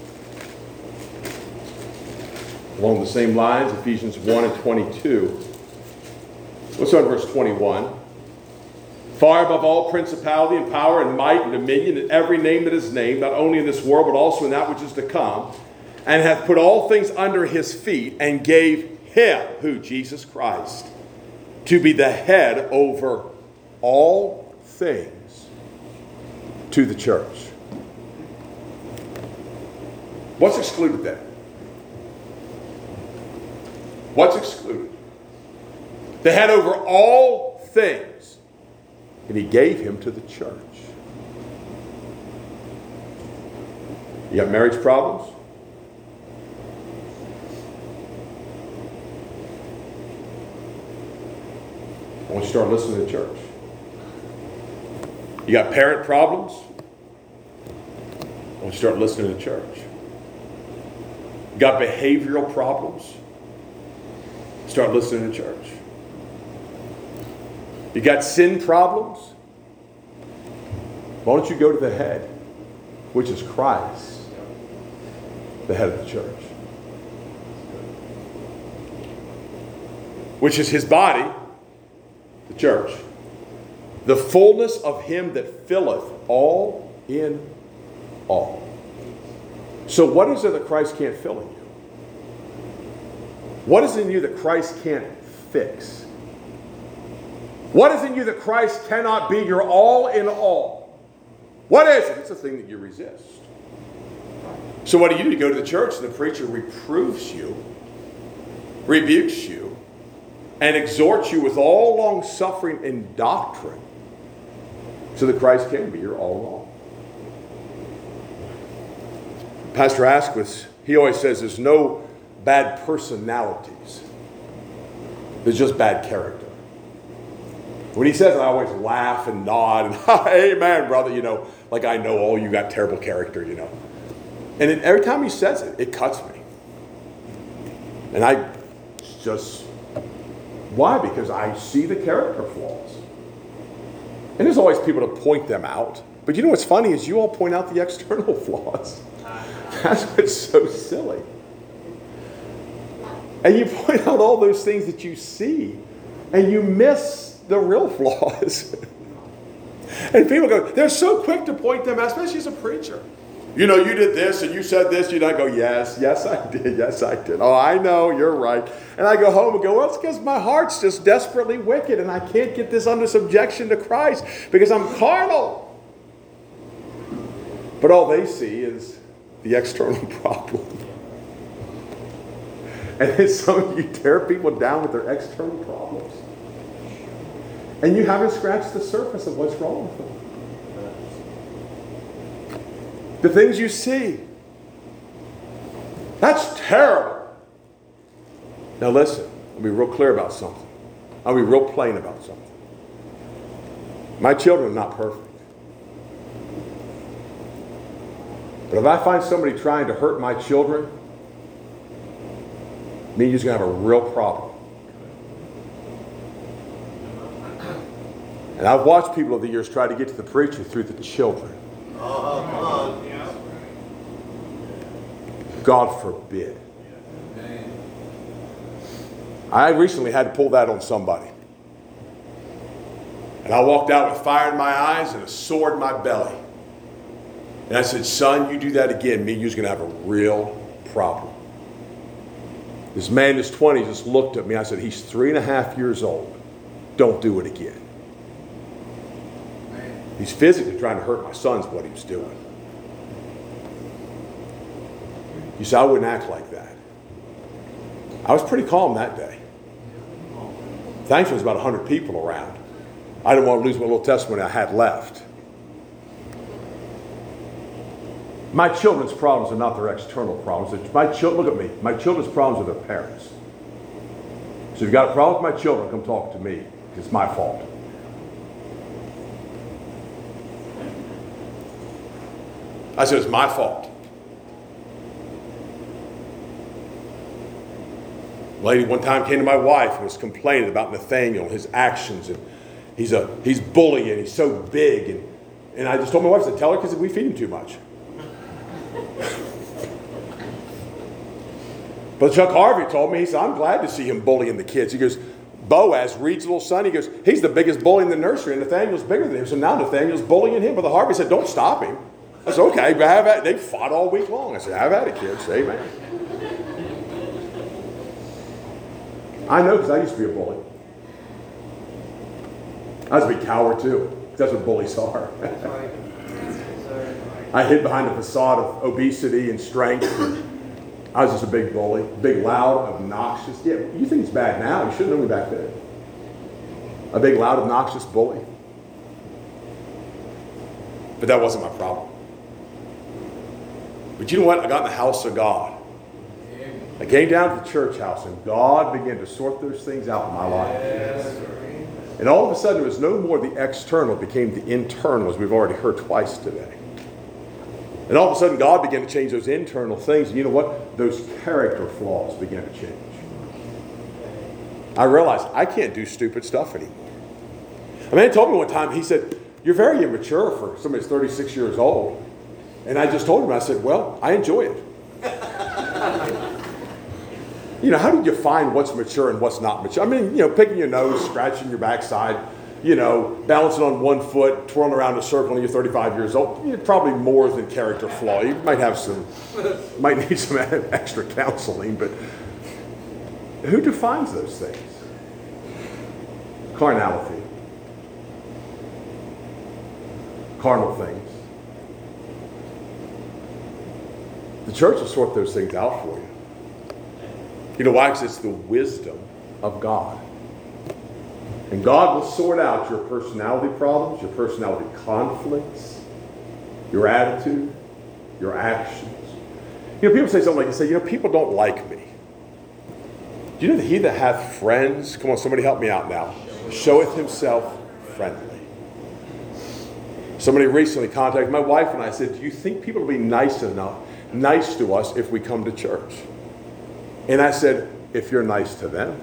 Along the same lines, Ephesians 1 and 22. Let's start at verse 21. Far above all principality and power and might and dominion and every name that is named, not only in this world but also in that which is to come, and hath put all things under his feet, and gave him, who? Jesus Christ, to be the head over all things to the church. What's excluded then? What's excluded? The head over all things. And he gave him to the church. You got marriage problems? I want you to start listening to the church. You got parent problems? I want you to start listening to the church. You got behavioral problems? Start listening to church. You got sin problems? Why don't you go to the head, which is Christ, the head of the church, which is his body, the church, the fullness of him that filleth all in all. So what is it that Christ can't fill in you? What is in you that Christ can't fix? What is in you that Christ cannot be your all in all? What is it? It's a thing that you resist. So what do? You go to the church and the preacher reproves you, rebukes you, and exhorts you with all long suffering and doctrine so that Christ can be your all in all. Pastor Asquith, he always says there's no bad personalities. There's just bad character. When he says it, I always laugh and nod and, amen, brother, like I know all you got terrible character, And every time he says it, it cuts me. And I just, why? Because I see the character flaws. And there's always people to point them out. But you know what's funny is you all point out the external flaws. That's what's so silly. And you point out all those things that you see, and you miss the real flaws. And people go, they're so quick to point them out, especially as a preacher. You know, you did this and you said this. You don't go, yes, I did. Yes, I did. Oh, I know, you're right. And I go home and go, well, it's because my heart's just desperately wicked and I can't get this under subjection to Christ because I'm carnal. But all they see is the external problem. And then some of you tear people down with their external problems. And you haven't scratched the surface of what's wrong with them. The things you see. That's terrible. Now listen, I'll be real clear about something. I'll be real plain about something. My children are not perfect. But if I find somebody trying to hurt my children, me and you're going to have a real problem. And I've watched people over the years try to get to the preacher through the children. God forbid. I recently had to pull that on somebody. And I walked out with fire in my eyes and a sword in my belly. And I said, son, you do that again, me and you're going to have a real problem. This man in his 20s just looked at me. I said, he's 3.5 years old. Don't do it again. He's physically trying to hurt my son's what he was doing. You see, I wouldn't act like that. I was pretty calm that day. Thankfully, there was about 100 people around. I didn't want to lose my little testimony I had left. My children's problems are not their external problems. Look at me. My children's problems are their parents. So if you've got a problem with my children, come talk to me. It's my fault. I said, it's my fault. A lady one time came to my wife and was complaining about Nathaniel, his actions, and he's bullying, he's so big, and I just told my wife, I said, tell her because we feed him too much. But Chuck Harvey told me, he said, I'm glad to see him bullying the kids. He goes, Boaz, Reed's little son, he goes, he's the biggest bully in the nursery, and Nathaniel's bigger than him. So now Nathaniel's bullying him. But the Harvey said, don't stop him. I said, okay, have at it. They fought all week long. I said, have at it, kids. Amen. I know because I used to be a bully. I was a big coward too. That's what bullies are. That's right. I hid behind a facade of obesity and strength. I was just a big bully. Big, loud, obnoxious. Yeah, you think it's bad now. You should have known me back then. A big, loud, obnoxious bully. But that wasn't my problem. But you know what? I got in the house of God. I came down to the church house and God began to sort those things out in my life. And all of a sudden it was no more the external, it became the internal, as we've already heard twice today. And all of a sudden God began to change those internal things. And you know what? Those character flaws began to change. I realized I can't do stupid stuff anymore. A man told me one time, he said, you're very immature for somebody that's 36 years old. And I just told him, I said, well, I enjoy it. You know, how do you find what's mature and what's not mature? I mean, you know, picking your nose, scratching your backside, you know, balancing on one foot, twirling around in a circle when you're 35 years old, you're probably more than character flaw. You might need some extra counseling, but who defines those things? Carnality. Carnal things. The church will sort those things out for you. You know why? Because it's the wisdom of God. And God will sort out your personality problems, your personality conflicts, your attitude, your actions. You know, people say something like, you know, people don't like me. Do you know that he that hath friends, come on, somebody help me out now, showeth himself friendly. Somebody recently contacted my wife and I said, do you think people will be nice to us if we come to church? And I said, if you're nice to them.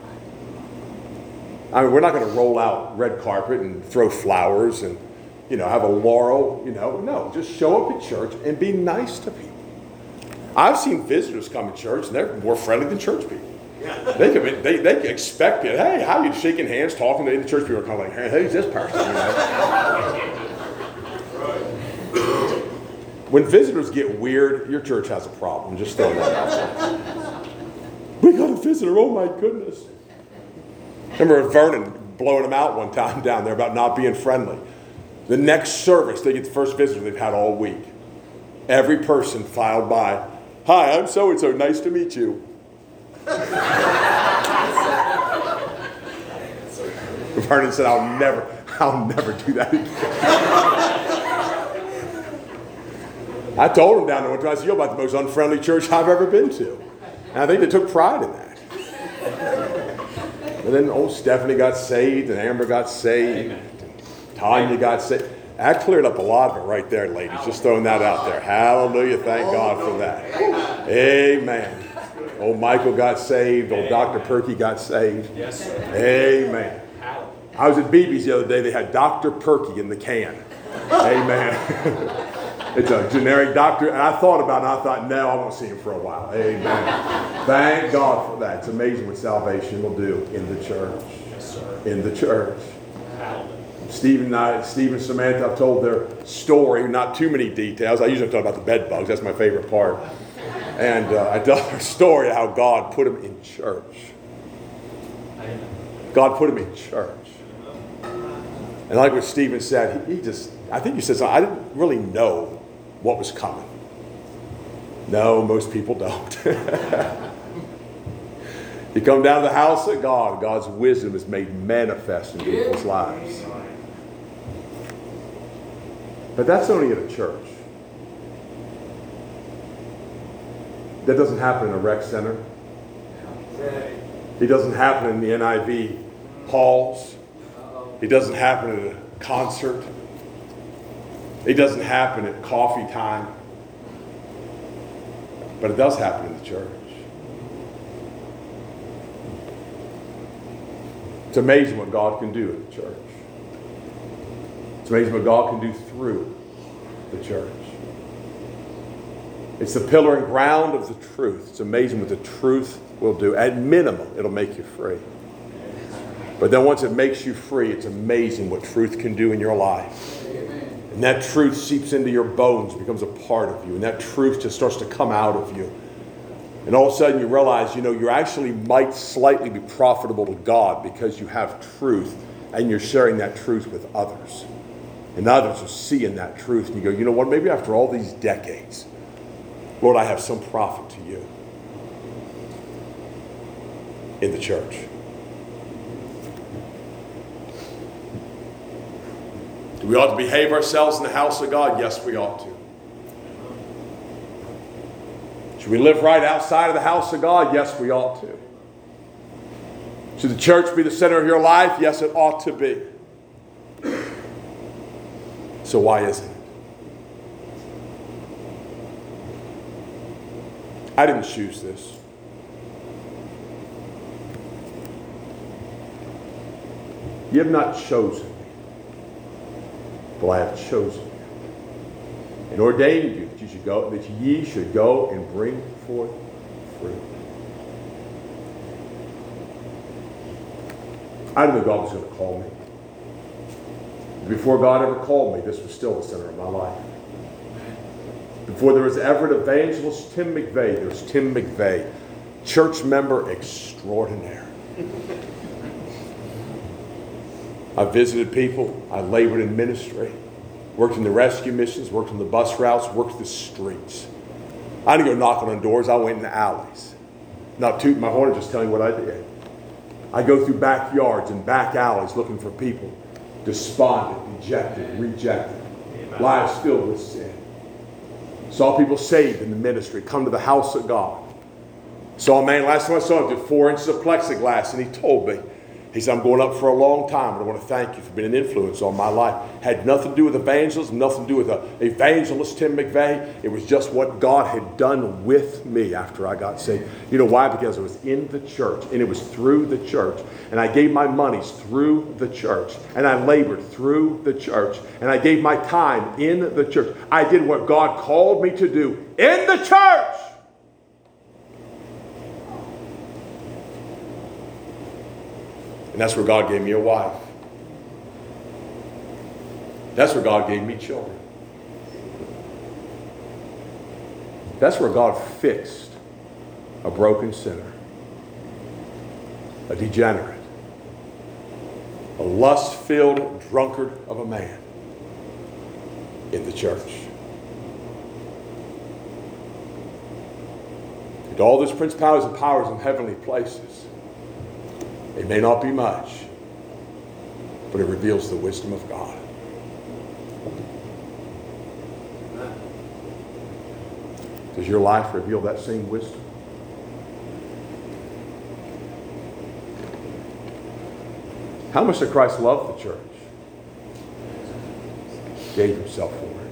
I mean, we're not going to roll out red carpet and throw flowers and, you know, have a laurel, you know. No, just show up at church and be nice to people. I've seen visitors come to church and they're more friendly than church people. They could expect it. Hey, how are you shaking hands, talking to the church people are kind of like, hey, who's this person? You know? When visitors get weird, your church has a problem. Just throw that out there. We got a visitor. Oh my goodness. Remember Vernon blowing them out one time down there about not being friendly. The next service, they get the first visitor they've had all week. Every person filed by. Hi, I'm so-and-so. Nice to meet you. Vernon said, I'll never do that again. I told him down there one time, I said, you're about the most unfriendly church I've ever been to. And I think they took pride in that. And then old Stephanie got saved, and Amber got saved, and Tanya got saved. That cleared up a lot of it right there, ladies. Just throwing that out there. Hallelujah. Thank God for that. Amen. Old Michael got saved. Old Dr. Perky got saved. Yes, sir. Amen. I was at BB's the other day. They had Dr. Perky in the can. Amen. It's a generic doctor. And I thought about it. And I thought, no, I won't see him for a while. Amen. Thank God for that. It's amazing what salvation will do in the church. Yes, sir. In the church. Hallelujah. Steve and Samantha, I've told their story, not too many details. I usually talk about the bed bugs. That's my favorite part. And I tell their story how God put them in church. God put them in church. And like what Stephen said, I think he said something, I didn't really know what was coming. No, most people don't. You come down to the house of God, God's wisdom is made manifest in people's lives. But that's only at a church. That doesn't happen in a rec center. It doesn't happen in the NIV halls. It doesn't happen at a concert. It doesn't happen at coffee time. But it does happen in the church. It's amazing what God can do in the church. It's amazing what God can do through the church. It's the pillar and ground of the truth. It's amazing what the truth will do. At minimum, it'll make you free. But then once it makes you free, it's amazing what truth can do in your life. And that truth seeps into your bones, becomes a part of you. And that truth just starts to come out of you. And all of a sudden you realize, you actually might slightly be profitable to God because you have truth and you're sharing that truth with others. And others are seeing that truth. And you go, you know what, maybe after all these decades, Lord, I have some profit to you in the church. Do we ought to behave ourselves in the house of God? Yes, we ought to. Should we live right outside of the house of God? Yes, we ought to. Should the church be the center of your life? Yes, it ought to be. So why isn't it? I didn't choose this. You have not chosen me, but I have chosen you and ordained you that ye should go and bring forth fruit. I didn't know God was going to call me. Before God ever called me, this was still the center of my life. Before there was ever an evangelist, Tim McVeigh, there was Tim McVeigh, church member extraordinaire. I visited people. I labored in ministry. Worked in the rescue missions, worked on the bus routes, worked the streets. I didn't go knocking on doors. I went in the alleys. Not tooting my horn, just telling you what I did. I go through backyards and back alleys looking for people despondent, dejected, rejected, lives filled with sin. Saw people saved in the ministry, come to the house of God. Saw a man, last time I saw him, did 4 inches of plexiglass, and he told me, he said, I'm going up for a long time, and I want to thank you for being an influence on my life. Had nothing to do with evangelism, nothing to do with evangelist Tim McVeigh. It was just what God had done with me after I got saved. You know why? Because I was in the church, and it was through the church. And I gave my monies through the church. And I labored through the church. And I gave my time in the church. I did what God called me to do in the church. And that's where God gave me a wife. That's where God gave me children. That's where God fixed a broken sinner, a degenerate, a lust-filled drunkard of a man in the church. And all those principalities and powers in heavenly places, it may not be much, but it reveals the wisdom of God. Does your life reveal that same wisdom? How much did Christ love the church? Gave himself for it.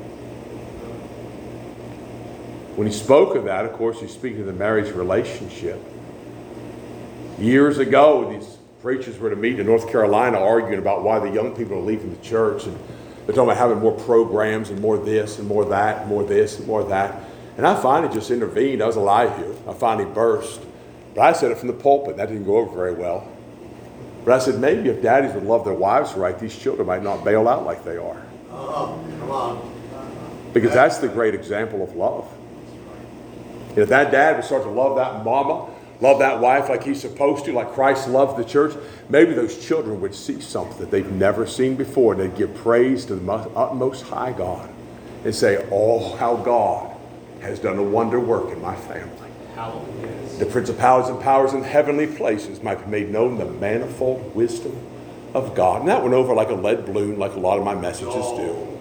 When he spoke of that, of course, he's speaking of the marriage relationship. Years ago, these preachers were to meet in North Carolina arguing about why the young people are leaving the church. And they're talking about having more programs and more this and more that and more this and more that. And I finally just intervened. I was alive here. I finally burst. But I said it from the pulpit. That didn't go over very well. But I said, maybe if daddies would love their wives right, these children might not bail out like they are. Come on. Because that's the great example of love. And if that dad would start to love that mama, love that wife like he's supposed to, like Christ loved the church, maybe those children would see something that they've never seen before. And they'd give praise to the utmost high God and say, oh, how God has done a wonder work in my family. Hallelujah. The principalities and powers in heavenly places might be made known the manifold wisdom of God. And that went over like a lead balloon, like a lot of my messages do.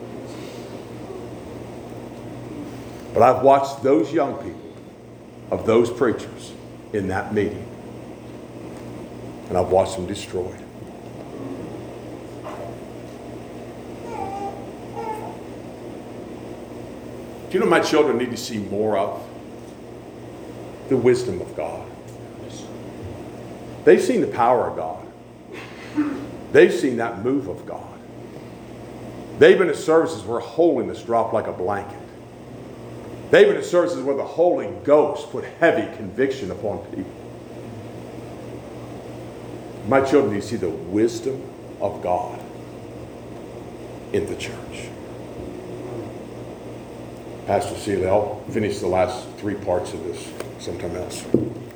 But I've watched those young people of those preachers in that meeting. And I've watched them destroyed. Do you know my children need to see more of? The wisdom of God. They've seen the power of God. They've seen that move of God. They've been at services where holiness dropped like a blanket. They've been at services where the Holy Ghost put heavy conviction upon people. My children need to see the wisdom of God in the church. Pastor Seeley, I'll finish the last 3 parts of this sometime else.